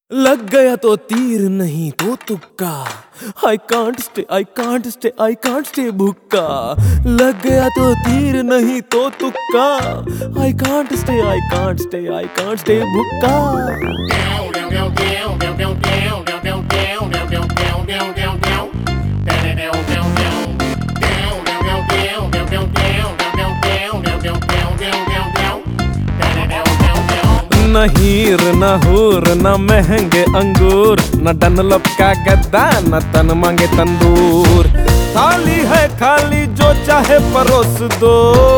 लग गया तो तीर नहीं तो तुक्का। I can't stay, I can't stay, I can't stay भुक्का। लग गया तो तीर नहीं तो तुक्का। I can't stay, I can't stay, I can't stay भुक्का। न हीर न हूर न महंगे अंगूर, न डनलप का गद्दा न तन मांगे तंदूर। थाली है खाली जो चाहे परोस दो,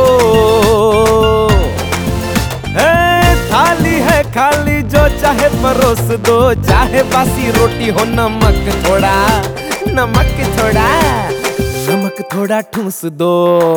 थाली है खाली जो चाहे परोस दो। चाहे बासी रोटी हो नमक थोड़ा, नमक थोड़ा, नमक थोड़ा ठूस दो।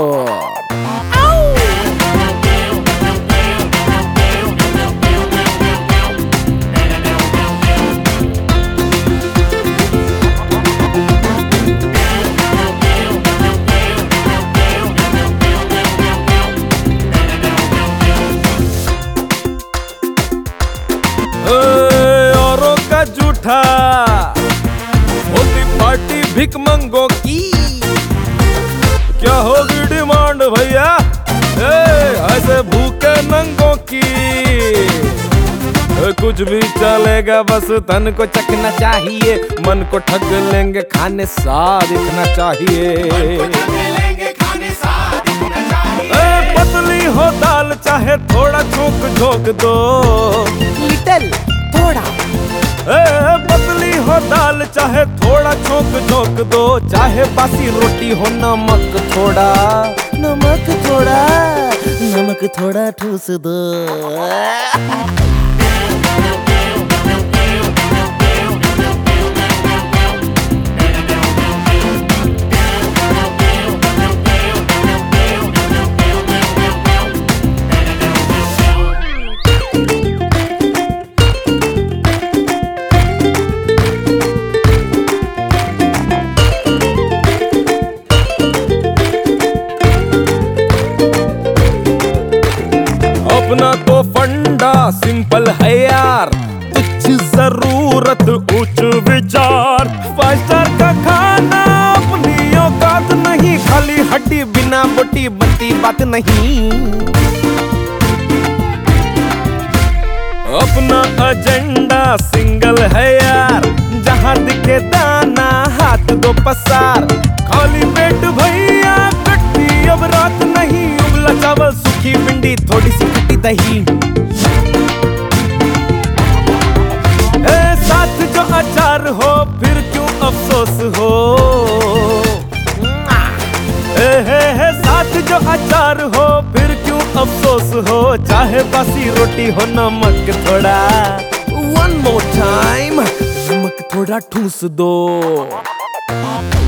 औरों का जूठा होती पार्टी भिक मंगों की। क्या होगी डिमांड भैया ऐसे भूखे नंगों की? कुछ भी चलेगा बस तन को चखना चाहिए, मन को ठग लेंगे खाने स्वाद दिखना चाहिए। पतली हो दाल चाहे थोड़ा झोंक झोंक दो, लिटिल थोड़ा। पतली हो दाल चाहे थोड़ा झोंक झोंक दो। चाहे बासी रोटी हो नमक थोड़ा, नमक थोड़ा, नमक थोड़ा ठूस दो। अपना तो फंडा सिंपल है यार, तुच्छ जरूरत उच्च विचार। 5 स्टार का खाना अपनी औकात नहीं, खाली हड्डी बिना बोटी बनती बात नहीं। अपना एजेंडा सिंगल है यार, जहाँ दिखे दाना हाथ दो पसार। खाली पेट भैया कट्टी अब रात नहीं, उबला चावल सूखी भिंडी थोड़ी सी खट्टी दही। साथ जो अचार हो फिर क्यों अफसोस हो, साथ जो अचार हो फिर क्यों अफसोस हो। चाहे बासी रोटी हो नमक थोड़ा, one more time, नमक थोड़ा ठूस दो।